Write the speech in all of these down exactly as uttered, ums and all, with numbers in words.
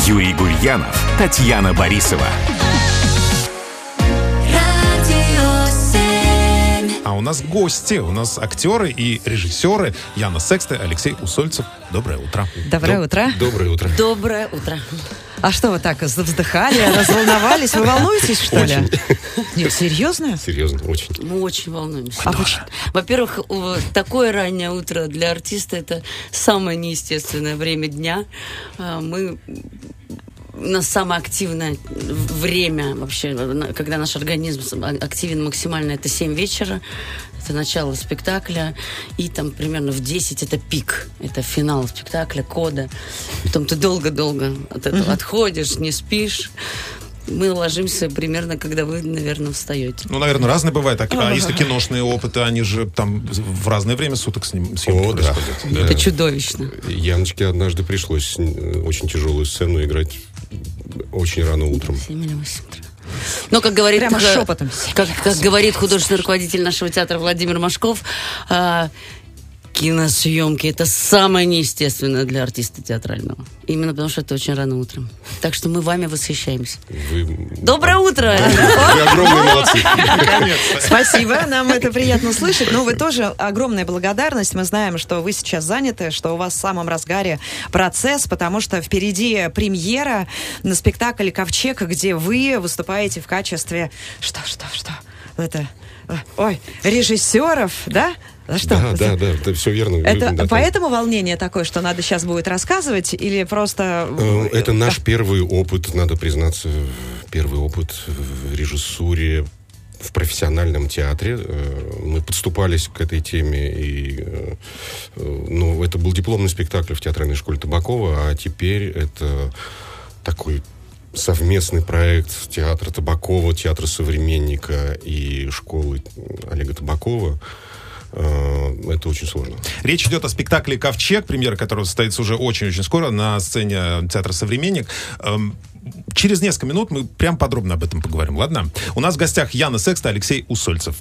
Юрий Гурьянов, Татьяна Борисова. А у нас гости, у нас актеры и режиссеры Яна Секста, Алексей Усольцев. Доброе утро. Доброе Доб- утро. Доброе утро. Доброе утро. А что вы так вздыхали, разволновались? Вы волнуетесь, что ли? Нет, серьезно? Серьезно, очень. Мы очень волнуемся. А почему? Во-первых, у- такое раннее утро для артиста — это самое неестественное время дня. А, Мы у нас самое активное время вообще, на- когда наш организм активен максимально, это семь вечера. Это начало спектакля. И там примерно в десять это пик. Это финал спектакля, кода. Потом ты долго-долго от этого отходишь, не спишь. Мы ложимся примерно, когда вы, наверное, встаете. Ну, наверное, разные бывают. А, а если киношные опыты, они же там в разное время суток с ним съемки О, да. происходят. Да. Это чудовищно. Яночке однажды пришлось э, очень тяжелую сцену играть очень рано утром. семь или восемь утра. Но, как говорит, Прямо э, шепотом. Как, как говорит художественный руководитель нашего театра Владимир Машков, э, киносъемки — это самое неестественное для артиста театрального. Именно потому, что это очень рано утром. Так что мы вами восхищаемся. Вы... Доброе утро! Вы огромные молодцы. Спасибо, нам это приятно слышать. Но вы тоже огромная благодарность. Мы знаем, что вы сейчас заняты, что у вас в самом разгаре процесс, потому что впереди премьера на спектакль «Ковчег», где вы выступаете в качестве... Что, что, что? Это... Ой, режиссеров, да? А что? Да, да, да, это все верно. Это Да, там- поэтому волнение такое, что надо сейчас будет рассказывать, или просто... Э, Это наш первый опыт, надо признаться, первый опыт в режиссуре в профессиональном театре. Э, Мы подступались к этой теме, и, э, э, ну, это был дипломный спектакль в театральной школе Табакова, а теперь это такой совместный проект театра Табакова, театра «Современника» и школы Олега Табакова. Э, Это очень сложно. Речь идет о спектакле «Ковчег», премьера которого состоится уже очень-очень скоро на сцене театра «Современник». Эм, Через несколько минут мы прям подробно об этом поговорим, ладно? У нас в гостях Яна Секста, Алексей Усольцев.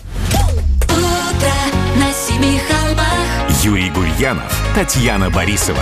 Утро на семи холмах. Юрий Гурьянов, Татьяна Борисова.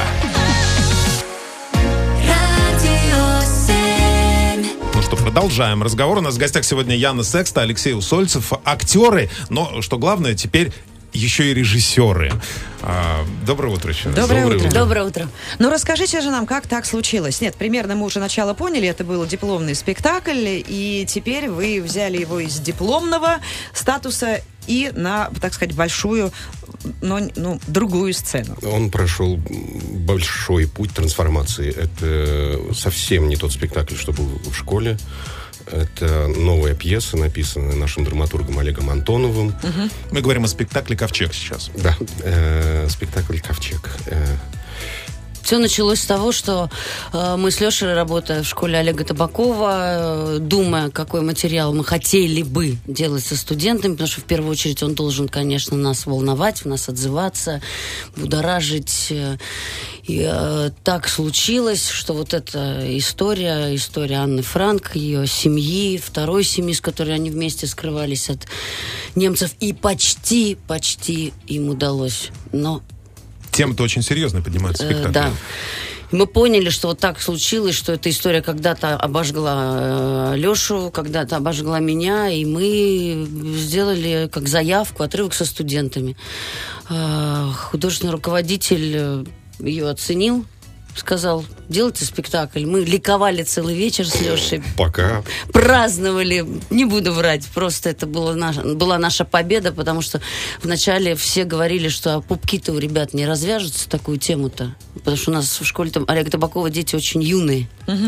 Радио семь. Ну что, продолжаем разговор. У нас в гостях сегодня Яна Секста, Алексей Усольцев, актеры, но, что главное, теперь еще и режиссеры. А, доброе утро еще раз. Доброе, Доброе утро. утро. Доброе утро. Ну, расскажите же нам, как так случилось. Нет, примерно мы уже начало поняли, это был дипломный спектакль, и теперь вы взяли его из дипломного статуса и на, так сказать, большую, но ну, другую сцену. Он прошел большой путь трансформации. Это совсем не тот спектакль, что был в школе. Это новая пьеса, написанная нашим драматургом Олегом Антоновым. Мы говорим о спектакле «Ковчег» сейчас. Да, э, спектакль «Ковчег». Э, Все началось с того, что э, мы с Лешей, работая в школе Олега Табакова, э, думая, какой материал мы хотели бы делать со студентами, потому что в первую очередь он должен, конечно, нас волновать, в нас отзываться, будоражить. Э, и э, так случилось, что вот эта история, история Анны Франк, ее семьи, второй семьи, с которой они вместе скрывались от немцев, и почти, почти им удалось. Но Тема-то очень серьезно поднимается в Э, спектакле. Да. И мы поняли, что вот так случилось, что эта история когда-то обожгла э, Лешу, когда-то обожгла меня, и мы сделали как заявку, отрывок со студентами. Э, художественный руководитель э, ее оценил, сказал: делайте спектакль. Мы ликовали целый вечер с Лешей. пока. Праздновали, не буду врать, просто это была наша, была наша победа, потому что вначале все говорили, что а пупки-то у ребят не развяжутся, такую тему-то, потому что у нас в школе там Олега Табакова дети очень юные.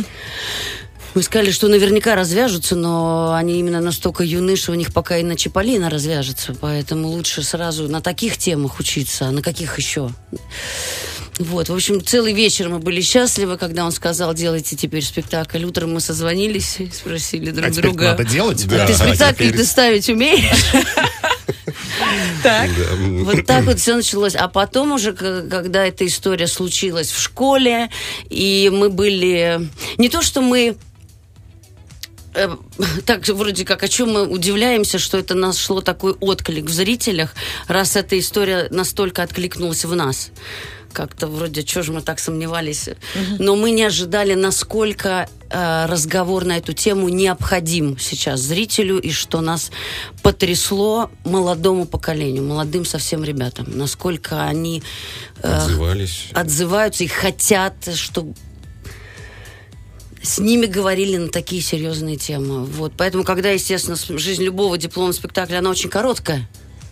Мы сказали, что наверняка развяжутся, но они именно настолько юны, что у них пока и на Чиполлино развяжется, поэтому лучше сразу на таких темах учиться, а на каких еще? Вот, в общем, целый вечер мы были счастливы, когда он сказал: делайте теперь спектакль. Утром мы созвонились и спросили друг А теперь друга: надо делать? а Да, ты а спектакль теперь- ты ставить умеешь? Так. Вот так вот все началось. А потом уже, к- когда эта история случилась в школе, и мы были... Не то, что мы э, так вроде как, о чем мы удивляемся, что это нашло такой отклик в зрителях, раз эта история настолько откликнулась в нас. Как-то вроде, что же мы так сомневались. Uh-huh. Но мы не ожидали, насколько э, разговор на эту тему необходим сейчас зрителю, и что нас потрясло молодому поколению, молодым совсем ребятам. Насколько они э, отзывались. отзываются и хотят, чтобы с ними говорили на такие серьезные темы. Вот. Поэтому, когда, естественно, жизнь любого дипломного спектакля, она очень короткая,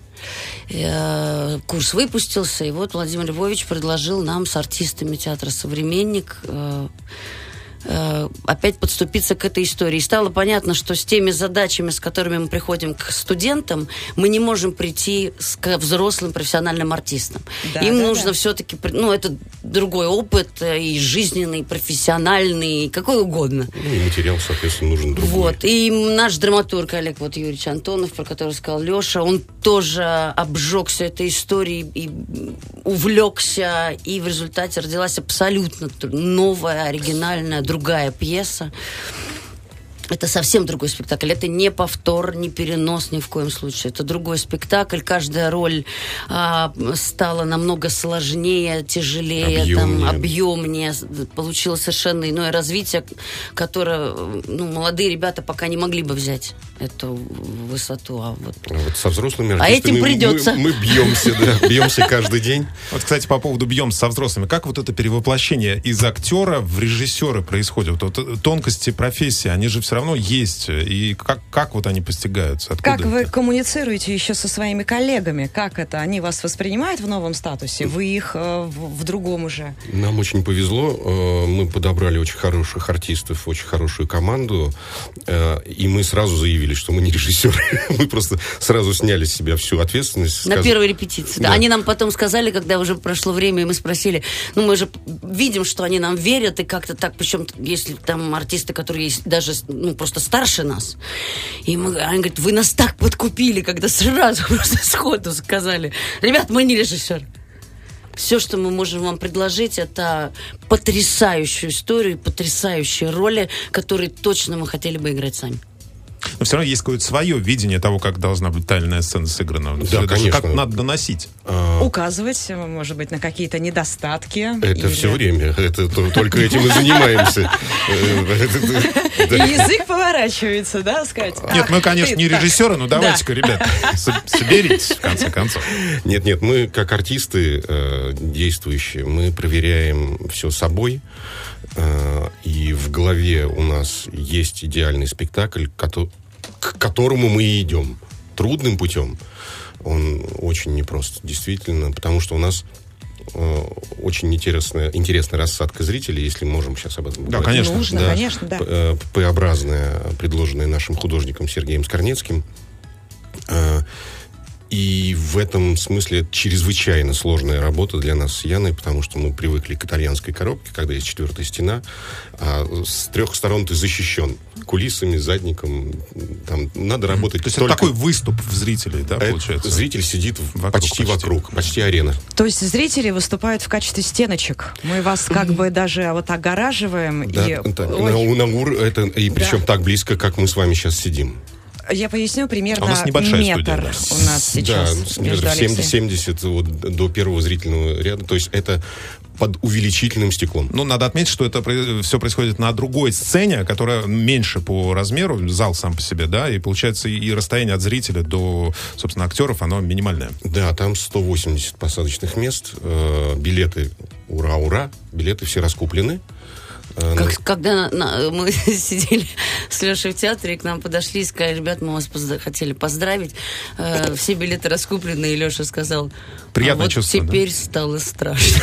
курс выпустился, и вот Владимир Львович предложил нам с артистами театра «Современник» э, э, опять подступиться к этой истории. И стало понятно, что с теми задачами, с которыми мы приходим к студентам, мы не можем прийти с, к взрослым профессиональным артистам. Да, Им да, нужно да. все-таки, ну, это другой опыт, и жизненный, и профессиональный, и какой угодно. Ну, и материал, соответственно, нужен другой. Вот. И наш драматург Олег вот Юрьевич Антонов, про который сказал Леша, он тоже обжегся этой историей и увлекся, и в результате родилась абсолютно новая, оригинальная, другая пьеса. Это совсем другой спектакль. Это не повтор, не перенос ни в коем случае. Это другой спектакль. Каждая роль а, стала намного сложнее, тяжелее, Объемнее. там, объемнее. Получилось совершенно иное развитие, которое, ну, молодые ребята пока не могли бы взять эту высоту. А вот, А вот со взрослыми А артистами этим придется. Мы, мы бьемся, да, бьемся каждый день. Вот, кстати, по поводу «бьемся со взрослыми». Как вот это перевоплощение из актера в режиссера происходит? Вот тонкости профессии, они же все равно есть. И как, как вот они постигаются? Откуда Как вы это? коммуницируете еще со своими коллегами? Как это? Они вас воспринимают в новом статусе? Вы их э, в, в другом уже? Нам очень повезло. э, Мы подобрали очень хороших артистов, очень хорошую команду. э, И мы сразу заявили, что мы не режиссеры. Мы просто сразу сняли с себя всю ответственность. на сказ- первой репетиции. Да. Да. Они нам потом сказали, когда уже прошло время, и мы спросили, ну, мы же видим, что они нам верят, и как-то так, причем, если там артисты, которые есть даже, ну, просто старше нас. И мы, они говорят, вы нас так подкупили, когда сразу просто сходу сказали, ребят, мы не режиссер. Все, что мы можем вам предложить, это потрясающую историю, потрясающие роли, которые точно мы хотели бы играть сами. Но все равно есть какое-то свое видение того, как должна быть тайная сцена сыграна. Да, Это же конечно. Как надо доносить. А, Указывать, может быть, на какие-то недостатки? Это или- все время. Это то- только этим и занимаемся. Э, И язык поворачивается, да, сказать? Нет, «Ах, мы, конечно, ты не так». режиссеры, но давайте-ка, ребят, со- соберитесь, в конце концов. Нет, нет, мы как артисты э, действующие, мы проверяем все собой, э, и в голове у нас есть идеальный спектакль, кото- к которому мы и идем. Трудным путем. Он очень непрост, действительно, потому что у нас э, очень интересная, интересная рассадка зрителей, если можем сейчас об этом Да, говорить. конечно. Нужно, Да, конечно, да. п- э, П-образная, предложенная нашим художником Сергеем Скорнецким. Э, И в этом смысле это чрезвычайно сложная работа для нас с Яной, потому что мы привыкли к итальянской коробке, когда есть четвертая стена, а с трех сторон ты защищен кулисами, задником. Там надо работать То есть только... это такой выступ в зрителей, да, А это получается? Зритель сидит в- Вокруг почти, почти. вокруг, почти арена. То есть зрители выступают в качестве стеночек. Мы вас как бы даже вот огораживаем. Да, и... это, Ой, на, на ур- это, и причем Да. так близко, как мы с вами сейчас сидим. я поясню, примерно А у нас небольшая метр студия, да. у нас сейчас Да, с между метров Алексеем. семьдесят вот, до первого зрительного ряда. То есть это под увеличительным стеклом. Ну, надо отметить, что это все происходит на другой сцене, которая меньше по размеру, зал сам по себе, да, и получается и расстояние от зрителя до, собственно, актеров, оно минимальное. Да, там сто восемьдесят посадочных мест, э, билеты, ура-ура, билеты все раскуплены. Э, Как, когда на- на- мы сидели с Лешей в театре, и к нам подошли и сказали, ребят, мы вас позд- хотели поздравить, э, все билеты раскуплены, и Леша сказал, Приятное а вот чувство, да? теперь стало страшно.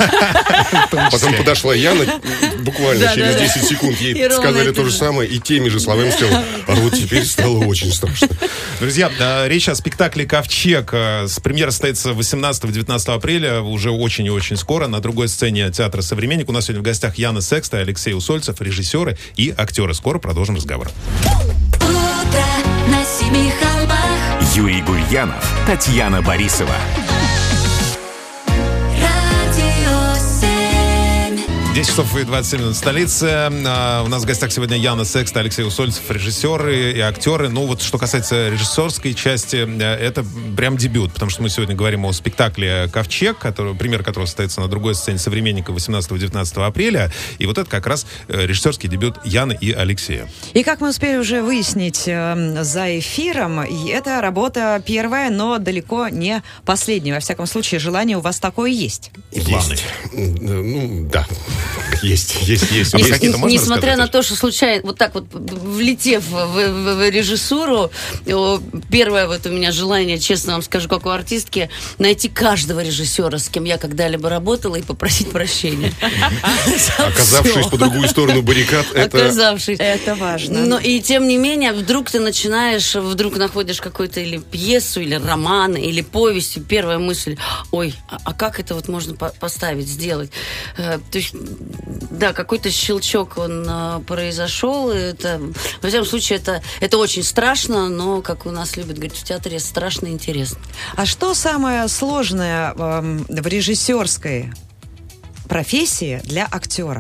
Потом подошла Яна, буквально Да, через да, да. десять секунд ей И ровно сказали это то же же. самое, и теми же словами сказала, а вот теперь стало очень страшно. Друзья, э, речь о спектакле «Ковчег». Э, С премьера состоится восемнадцатого-девятнадцатого апреля, уже очень и очень скоро, на другой сцене театра «Современник». У нас сегодня в гостях Яна Секста, Алексей Усольцев, режиссеры и актеры. Скоро продолжим разговор. Утро на семи холмах. Юрий Гурьянов, Татьяна Борисова. Радио семь. десять часов и двадцать семь минут в столице. У нас в гостях сегодня Яна Секста, Алексей Усольцев, режиссеры и актеры. Ну вот, что касается режиссерской части, это прям дебют, потому что мы сегодня говорим о спектакле «Ковчег», который, премьер которого состоится на другой сцене «Современника» восемнадцатого-девятнадцатого апреля. И вот это как раз режиссерский дебют Яны и Алексея. И как мы успели уже выяснить э, за эфиром, это работа первая, но далеко не последняя. Во всяком случае, желание у вас такое есть. Есть. Ну, да. Есть, есть, есть. А есть. какие-то можно Несмотря рассказать? на то, что случайно, вот так вот влетев в, в- в режиссуру, о, первое вот у меня желание, честно вам скажу, как у артистки, найти каждого режиссера, с кем я когда-либо работала, и попросить прощения. За Оказавшись всё. по другую сторону баррикад, это... Оказавшись. Это важно. Но и тем не менее, вдруг ты начинаешь, вдруг находишь какую-то или пьесу, или роман, или повесть, и первая мысль: ой, а, а как это вот можно по- поставить, сделать? Э, то есть, да, какой-то щелчок он э, произошел. И это, во всяком случае, это, это очень страшно, но, как у нас любят говорить в театре, страшно и интересно. А что самое сложное эм, в режиссерской профессии для актера?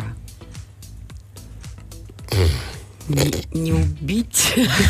Не, не убить.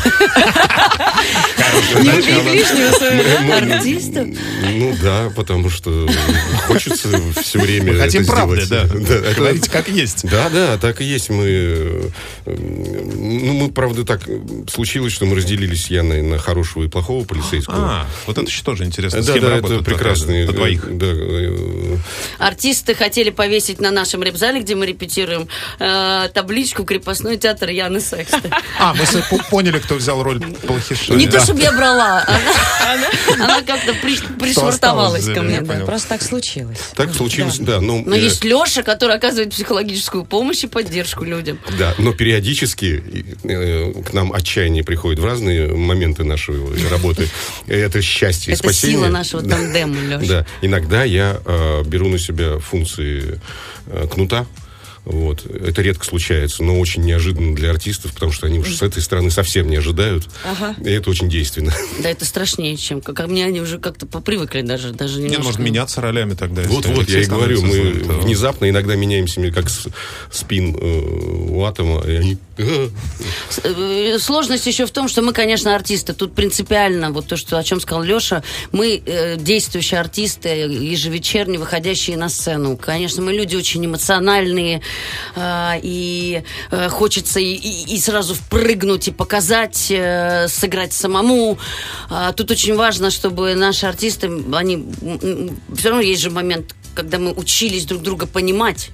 Не убить лишнего своего артиста? Ну да, потому что хочется все время Мы хотим это правды, сделать. да. Да, это- Говорите, как есть. Да, да, так и есть. Мы, э, ну, мы, правда, так случилось, что мы разделились с Яной на хорошего и плохого полицейского. А, вот это еще тоже интересно. С Да, кем да, это работают прекрасные. на двоих? э, Да, э, Артисты хотели повесить на нашем реп-зале, где мы репетируем, э, табличку «Крепостной театр Яны Секста». А, мы с- по- поняли, кто взял роль плохиша. Не Да. то, чтобы я брала, она, она как-то при- пришвартовалась осталось, ко мне. я да. понял. Просто так случилось. так случилось, да. но, Но э, есть Леша, который оказывает психологическую помощь и поддержку людям. Да, но периодически э, к нам отчаяние приходит в разные моменты нашей работы. Это счастье и Это спасение. сила нашего Да. тандема, Леша. Да, иногда я э, беру на себя функции э, кнута. Вот. Это редко случается, но очень неожиданно для артистов, потому что они уж с этой стороны совсем не ожидают. Ага. И это очень действенно. Да, это страшнее, чем... Как, ко мне они уже как-то попривыкли даже, даже Нет, немножко. может меняться ролями тогда. если Вот-вот, я и Алексей говорю, мы становится злым, то- внезапно иногда меняемся, как с- спин э, у атома, и они... «А». С- э, Сложность еще в том, что мы, конечно, артисты. Тут принципиально, вот то, что, о чем сказал Леша, мы э, действующие артисты, ежевечерне выходящие на сцену. Конечно, мы люди очень эмоциональные, э, и э, хочется и, и- и сразу впрыгнуть, и показать, э, сыграть самому. А тут очень важно, чтобы наши артисты, они... Все равно есть же момент, когда мы учились друг друга понимать.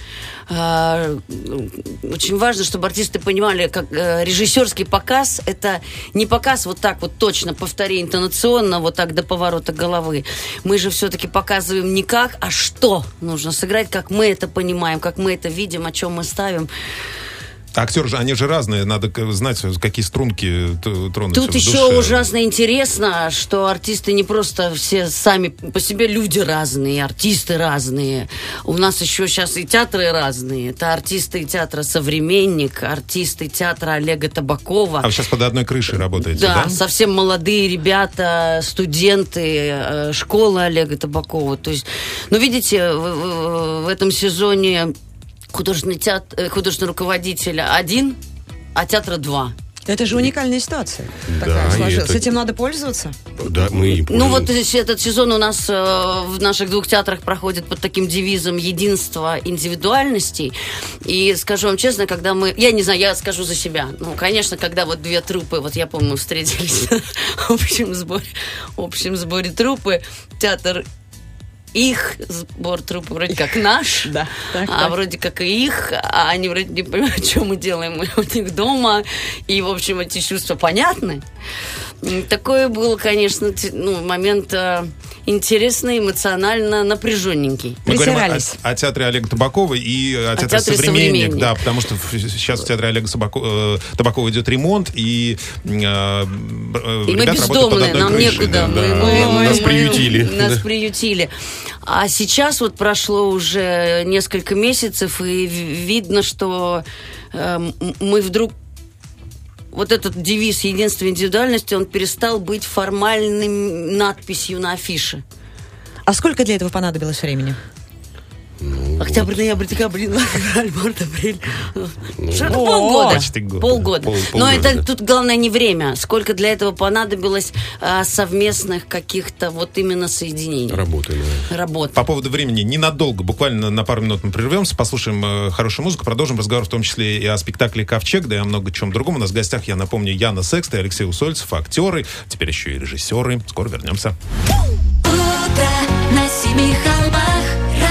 А, очень важно, чтобы артисты понимали, как э, режиссерский показ — это не показ вот так вот точно, повтори интонационно, вот так до поворота головы. Мы же все-таки показываем не как, а что нужно сыграть, как мы это понимаем, как мы это видим, о чем мы ставим. Актеры же, они же разные, надо к- знать, какие струнки т- тронутся Тут в еще душе. ужасно интересно, что артисты не просто все сами по себе, люди разные, артисты разные. У нас еще сейчас и театры разные. Это артисты театра «Современник», артисты театра Олега Табакова. А вы сейчас под одной крышей работаете, Да, да? совсем молодые ребята, студенты э, школы Олега Табакова. То есть, ну, видите, в, в- в этом сезоне художественный, театр, художественный руководитель один, а театра два. Это же уникальная ситуация. Такая Да, и сложилась. это- С этим надо пользоваться. Да, мы и Ну вот пользуемся. этот сезон у нас э, в наших двух театрах проходит под таким девизом «Единство индивидуальностей». И скажу вам честно, когда мы... Я не знаю, я скажу за себя. Ну, конечно, когда вот две труппы, вот я помню, мы встретились в общем сборе, в общем сборе труппы, театр их, сбор труппы вроде как наш, Да, так, а так. вроде как и их, а они вроде не понимают, что мы делаем у них дома, и, в общем, эти чувства понятны. М, Такое было, конечно, те- ну, момент э, интересный, эмоционально напряженненький. Мы говорим о, Притирались. о театре Олега Табакова и о театре театре «Современник», «Современник». да, потому что в- сейчас в театре Олега Собако- э, Табакова идет ремонт, и, э, э, И мы ребята работают под бездомные, одной нам крышей, некуда. да. Мы- Да. мы- мы- Нас мы- приютили. Нас Да. приютили. А сейчас вот прошло уже несколько месяцев, и ви- видно, что э, м- мы вдруг вот этот девиз «Единство индивидуальности», он перестал быть формальным надписью на афише. А сколько для этого понадобилось времени? Ах, Октябрь, ноябрь, декабрь, январь, март, апрель. Ну, Что это полгода. почти год, Полгода. Пол- Но полгода, это да. тут главное не время. Сколько для этого понадобилось а, совместных каких-то вот именно соединений. Работаем. да. Работ. По поводу времени, ненадолго, буквально на пару минут мы прервемся, послушаем э, хорошую музыку, продолжим разговор в том числе и о спектакле «Ковчег», да и о много чем другом. У нас в гостях, я напомню, Яна Секста и Алексей Усольцев, актеры, теперь еще и режиссеры. Скоро вернемся. Утро на семи холмах.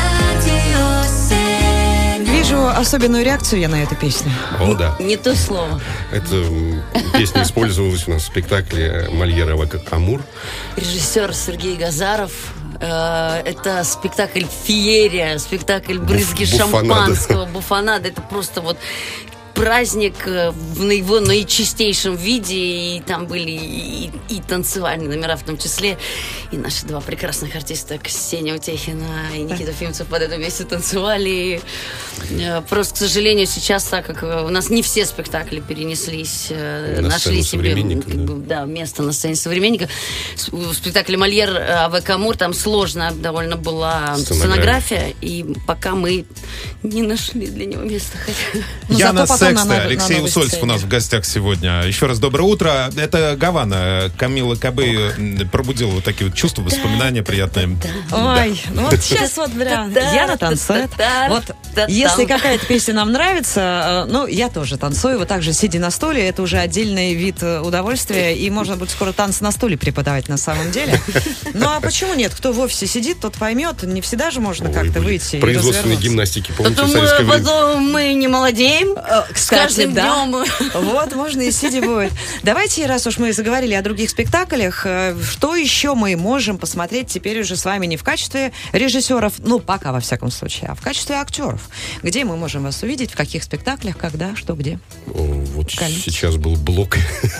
Радио семь. Вижу особенную реакцию я на эту песню. О, да. Не то слово. Эта м, песня использовалась у нас в спектакле Мольера «Амур». Режиссер Сергей Газаров. Э, Это спектакль «Феерия», спектакль «Брызги Буф- буфонада. шампанского», буфонада. Это просто вот праздник э, в на его наичистейшем виде. И там были и, и танцевальные номера в том числе. И наши два прекрасных артиста Ксения Утехина и Никита Фимцев под это вместе танцевали. И, э, просто, к сожалению, сейчас, так как э, у нас не все спектакли перенеслись, э, На нашли сцену себе «Современника», как бы, да, место на сцене «Современника». С- В спектакле «Мольер» АВ Камур там сложная довольно была Сценография. сценография, и пока мы не нашли для него места. хотя- Ну, Яна зато потом на Секста, новой- на Алексей новой Усольцев у сцене. нас в гостях сегодня. Еще раз доброе утро. Это Гавана. Камила Кабе м, пробудила вот такие вот чувства, воспоминания приятные. Ой, ну вот сейчас вот прям Яна танцует. Вот если какая-то песня нам нравится, э, ну, я тоже танцую, вот так же сидя на стуле, это уже отдельный вид э, удовольствия, и можно будет скоро танцы на стуле преподавать на самом деле. Ну, а почему нет? Кто в офисе сидит, тот поймет. Не всегда же можно Ой, как-то были выйти и производственной развернуться. гимнастики, помните, Потом в советское мы, время? потом мы не молодеем. С Кстати, каждым да. днем. Вот, можно и сидя будет. Давайте, раз уж мы заговорили о других спектаклях, э, что еще мы можем посмотреть теперь уже с вами не в качестве режиссеров, ну, пока, во всяком случае, а в качестве актеров? Где мы можем вас увидеть, в каких спектаклях, когда, что, где? О, Вот Колись. сейчас был блок,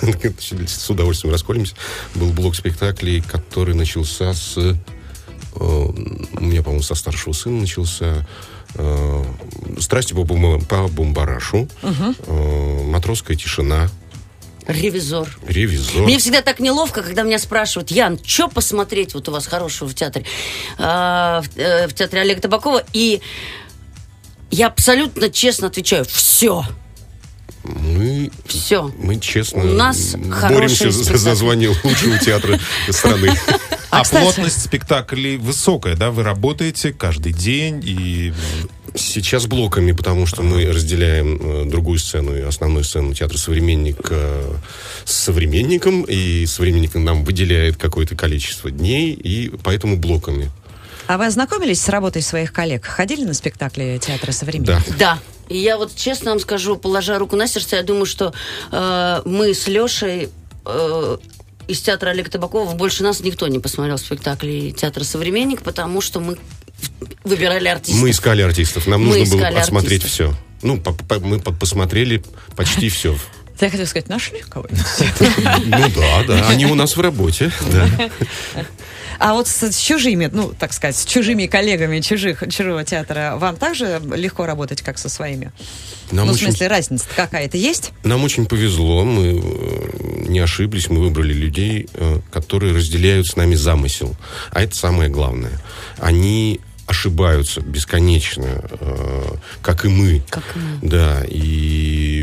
с удовольствием расколемся, был блок спектаклей, который начался с... э, У меня, по-моему, со старшего сына начался э, «Страсти по, бум- по бумбарашу», э, «Матросская тишина», Ревизор. «Ревизор». Мне всегда так неловко, когда меня спрашивают: Ян, что посмотреть вот у вас хорошего в театре? А, в, э, в театре Олега Табакова. И я абсолютно честно отвечаю: все. Мы, Все. мы честно У нас боремся хорошие за, за спектакли. звание лучшего театра страны. А, А, кстати- плотность спектаклей высокая, да? Вы работаете каждый день и... Сейчас блоками, потому что мы разделяем э, другую сцену и основную сцену театра «Современник» э, с «Современником», и «Современник» нам выделяет какое-то количество дней, и поэтому блоками. А вы ознакомились с работой своих коллег? Ходили на спектакли театра «Современник»? Да. Да. И я вот честно вам скажу, положа руку на сердце, я думаю, что э, мы с Лешей э, из театра Олега Табакова, больше нас никто не посмотрел спектакли театра «Современник», потому что мы выбирали артистов. Мы искали артистов, нам Мы нужно было искали осмотреть артистов. все. Ну, по- по- мы под- посмотрели почти все. Я хотела сказать, нашли кого-нибудь? Ну да, да, они у нас в работе. Да. А вот с, с чужими, ну, так сказать, с чужими коллегами чужих, чужого театра вам также легко работать, как со своими? Нам ну, в очень- смысле, разница какая-то есть? Нам очень повезло, мы э, не ошиблись, мы выбрали людей, э, которые разделяют с нами замысел. А это самое главное. Они ошибаются бесконечно, э, как и мы. Как и мы. Да, и...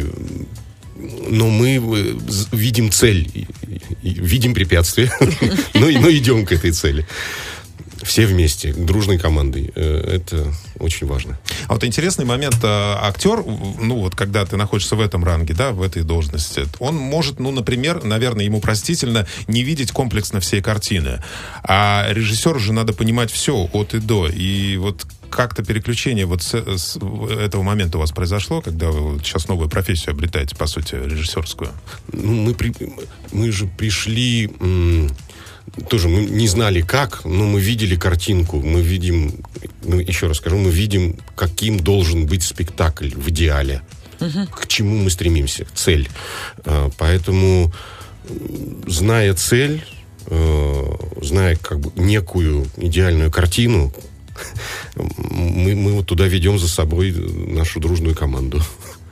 Но мы э, з- видим цель, и- и- видим препятствия, но, но идем к этой цели. Все вместе, дружной командой. Э, Это очень важно. А вот интересный момент, э, актер, в- ну вот когда ты находишься в этом ранге, да, в этой должности, он может, ну, например, наверное, ему простительно не видеть комплексно всей картины. А режиссеру же надо понимать все от и до. И вот как-то переключение вот с, с этого момента у вас произошло, когда вы вот сейчас новую профессию обретаете, по сути, режиссерскую? Ну, мы, при- мы же пришли... м, Тоже мы не знали как, но мы видели картинку, мы видим, ну, еще раз скажу, мы видим, каким должен быть спектакль в идеале, к чему мы стремимся, цель. А, Поэтому, м, зная цель, э, зная как бы некую идеальную картину, мы, мы вот туда ведем за собой нашу дружную команду.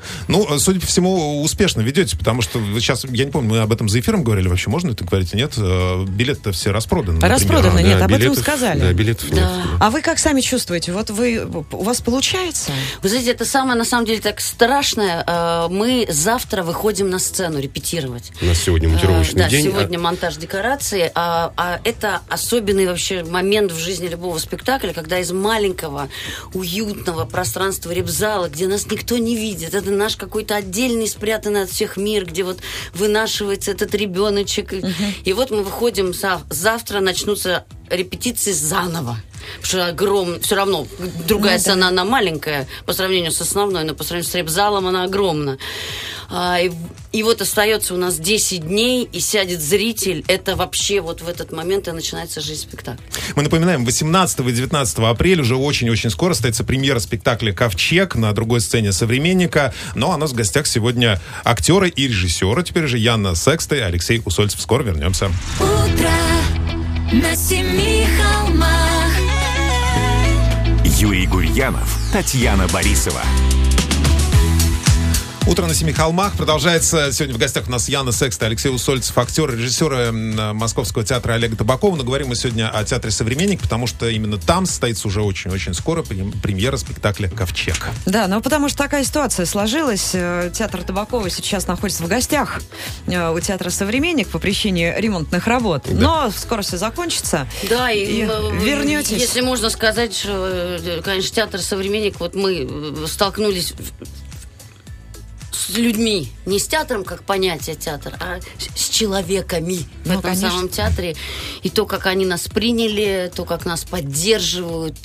Ну, судя по всему, успешно ведете, потому что вы сейчас, я не помню, мы об этом за эфиром говорили, вообще можно это говорить? Нет, билеты-то все распроданы. например. Распроданы, А, нет, да, об этом билетов- сказали. Да, билетов нет. Да. А вы как сами чувствуете? Вот вы, у вас получается? Вы знаете, это самое, на самом деле, так страшное. Э, Мы завтра выходим на сцену репетировать. У нас сегодня монтировочный Э, Да, день. сегодня монтаж декорации. А, а это особенный вообще момент в жизни любого спектакля, когда из маленького, уютного пространства репзала, где нас никто не видит, это наш какой-то отдельный, спрятанный от всех мир, где вот вынашивается этот ребеночек. И, и вот мы выходим, зав- завтра начнутся репетиции заново. Потому что огромная, все равно другая Ну, да. сцена, она маленькая по сравнению с основной, но по сравнению с репзалом она огромна. А, и, и вот остается у нас десять дней, и сядет зритель. Это вообще вот в этот момент и начинается жизнь спектакля. Мы напоминаем, восемнадцатого и девятнадцатого апреля уже очень-очень скоро состоится премьера спектакля «Ковчег» на другой сцене «Современника». Но у нас в гостях сегодня актеры и режиссеры. Теперь же Яна Секста и Алексей Усольцев. Скоро вернемся. Утро на семи холмах. Юрий Гурьянов, Татьяна Борисова. Утро на Семи холмах продолжается. Сегодня в гостях у нас Яна Секста, Алексей Усольцев, актер, режиссер м, Московского театра Олега Табакова. Но говорим мы сегодня о театре «Современник», потому что именно там состоится уже очень-очень скоро прем- премьера спектакля «Ковчег». Да, ну потому что такая ситуация сложилась. Э, Театр Табакова сейчас находится в гостях э, у театра «Современник» по причине ремонтных работ. Но скоро все закончится. Да, и, И э, вернетесь. Если можно сказать, что, э, конечно, театр «Современник», вот мы э, столкнулись в- с людьми, не с театром как понятие театр, а с- с человеками в Ну, этом конечно. самом театре. И то, как они нас приняли, то, как нас поддерживают,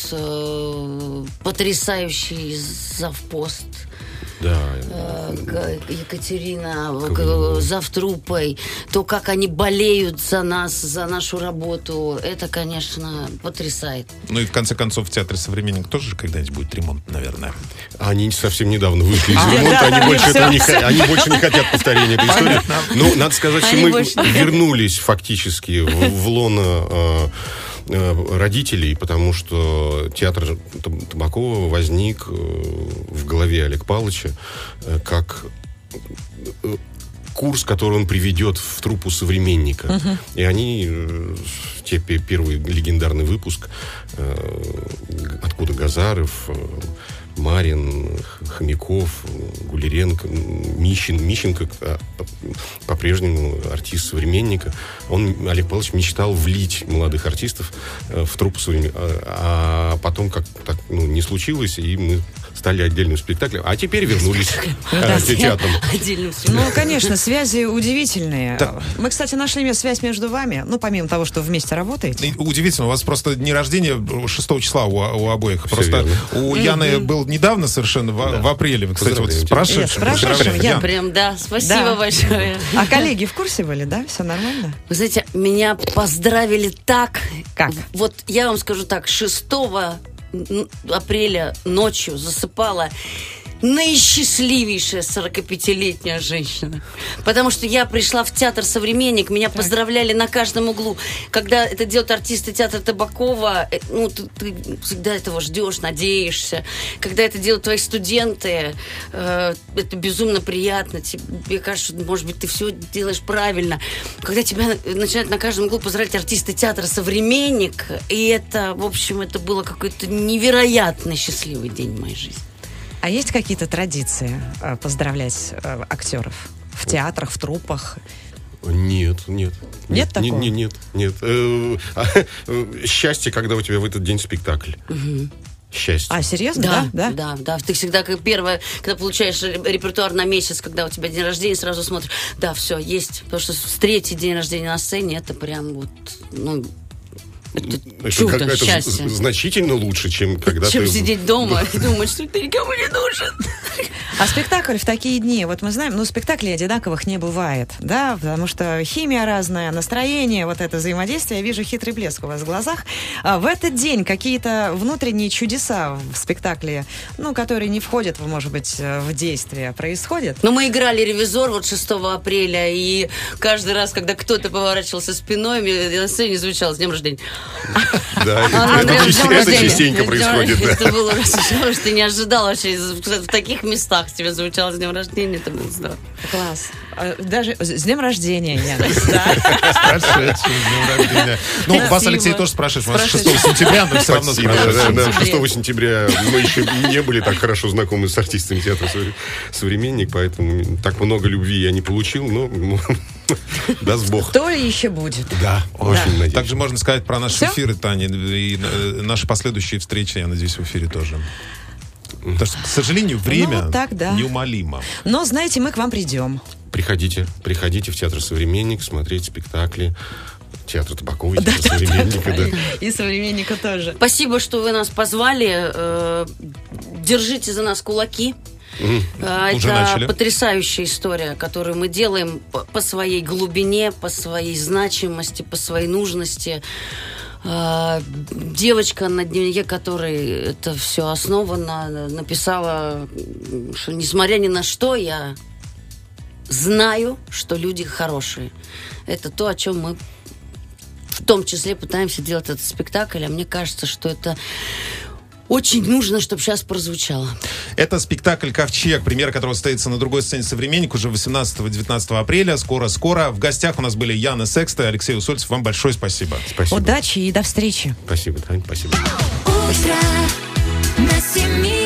э, потрясающий завпост. Да. э, Г- Екатерина г- завтрупой, то, как они болеют за нас, за нашу работу, это, конечно, потрясает. Ну и в конце концов в театре «Современник» тоже же когда-нибудь будет ремонт, наверное. Они совсем недавно вышли из А, ремонта, да, они, да, больше всё, этого не, всё. х- они больше не хотят повторения этой истории. Ну, надо сказать, что Они мы больше не вернулись фактически в, в лоно э, э, родителей, потому что театр Таб- Табакова возник э, в голове Олега Павловича э, как э, курс, который он приведет в труппу «Современника». И они, э, те пе- первый легендарный выпуск, э, откуда Газаров, э, Марин, Х- Хомяков, Гулеренко, Мищин, Мищенко, а, по-прежнему артист «Современника». Он, Олег Павлович, мечтал влить молодых артистов э, в труппу «Современника». А, а потом как так ну, не случилось, и мы стали отдельным спектаклем. А теперь вернулись э, к театрам. Отдельным Ну, конечно, связи удивительные. Да. Мы, кстати, нашли связь между вами, ну, помимо того, что вместе работаете. И удивительно, у вас просто день рождения шестого числа у, у обоих. Всё Просто верно. у Яны был недавно совершенно, в, в апреле. Вы, кстати, вот Поздравляем с тебя. прошедшим. Нет, с прошедшим, Поздравляю. Ян. Ян. Прям, да, спасибо Да. большое. А коллеги в курсе были, да? Все нормально? Вы знаете, меня поздравили так. Как? Вот я вам скажу так, шестого апреля ночью засыпала наисчастливейшая сорокапятилетняя женщина. Потому что я пришла в театр «Современник», меня поздравляли на каждом углу. Когда это делают артисты театра Табакова, э, ну, ты, ты всегда этого ждешь, надеешься. Когда это делают твои студенты, э, это безумно приятно. Тебе кажется, что, может быть, ты все делаешь правильно. Когда тебя начинают на каждом углу поздравлять артисты театра «Современник», и это, в общем, это было какой-то невероятно счастливый день в моей жизни. А есть какие-то традиции э, поздравлять э, актеров в театрах, в труппах? Нет, нет. Нет такого? Нет, нет, нет. Э, а, э, Счастье, когда у тебя в этот день спектакль. Счастье. А, серьезно? Да, Да? да, да. Ты всегда как первое, когда получаешь репертуар на месяц, когда у тебя день рождения, сразу смотришь, да, все, есть. Потому что встретить день рождения на сцене, это прям вот, ну, это Это, чудо, как- это счастье. з- значительно лучше, чем когда Чем ты... сидеть дома и думать, что ты никому не нужен. А спектакль в такие дни, вот мы знаем, ну, спектаклей одинаковых не бывает, да, потому что химия разная, настроение, вот это взаимодействие, я вижу хитрый блеск у вас в глазах. А в этот день какие-то внутренние чудеса в спектакле, ну, которые не входят, может быть, в действие, происходят? Но мы играли «Ревизор» вот шестого апреля, и каждый раз, когда кто-то поворачивался спиной, мне на сцене звучало «С днем рождения». Да, А, это Андрей, часто- с днем это рождения. частенько С днем- происходит, да. Это было смешно, что ты не ожидал вообще. В таких местах тебе звучало с днем рождения, это было здорово. Класс. А, Даже с днем рождения, Яна. Да. С прошедшим, с днем рождения. Ну, вас, Спасибо. Алексей, тоже спрашивает. У вас С шестого сентября, но все равно Спасибо. Да, спрашивает. да, сентябре. шестого сентября мы еще не были так хорошо знакомы с артистами театра «Совре- «Современник», поэтому так много любви я не получил, но даст Бог. То ли еще будет. Да, очень надеюсь. Также можно сказать про наши Всё? эфиры, Таня, и э, наши последующие встречи, я надеюсь, в эфире тоже. Потому что, к сожалению, время Ну, так, да. неумолимо. Но, знаете, мы к вам придем. Приходите, приходите в театр «Современник», смотреть спектакли. Театр Табакова, театр «Современника», да. И современника тоже. Спасибо, что вы нас позвали. Э, Держите за нас кулаки. Э, Уже Это начали. потрясающая история, которую мы делаем по- по своей глубине, по своей значимости, по своей нужности. Э, Девочка, на дневнике которой это все основано, написала, что несмотря ни на что, я знаю, что люди хорошие. Это то, о чем мы в том числе пытаемся делать этот спектакль, а мне кажется, что это очень нужно, чтобы сейчас прозвучало. Это спектакль «Ковчег», премьера которого состоится на другой сцене «Современник» уже восемнадцатого-девятнадцатого апреля. Скоро-скоро. В гостях у нас были Яна Секста и Алексей Усольцев. Вам большое спасибо. Спасибо. Удачи и до встречи. Спасибо, Тань, спасибо. Утро на семи